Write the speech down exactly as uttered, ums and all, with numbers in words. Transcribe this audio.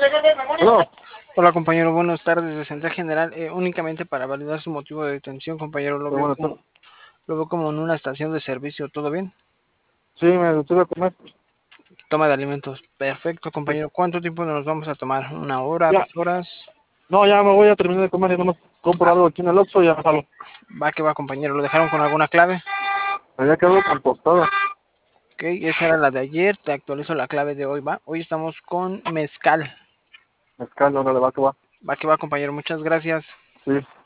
No, Hola compañero, buenas tardes. De Central General, eh, únicamente para validar su motivo de detención, compañero. Lo qué veo bueno. como, lo veo como en una estación de servicio. ¿Todo bien? Sí, me detuve a comer. Toma de alimentos. Perfecto, Sí. compañero. ¿Cuánto tiempo nos vamos a tomar? ¿Una hora? Ya, ¿Dos horas? no, ya me voy a terminar de comer y nomás compro Ah, algo aquí en el Oxxo y ya me salgo. va que va, compañero. ¿Lo dejaron con alguna clave? Había quedado con tostada. Ok, esa era la de ayer. Te actualizo la clave de hoy, ¿va? Hoy estamos con mezcal. Mezcal, órale, va que va. Va que va, compañero. Muchas gracias. Sí.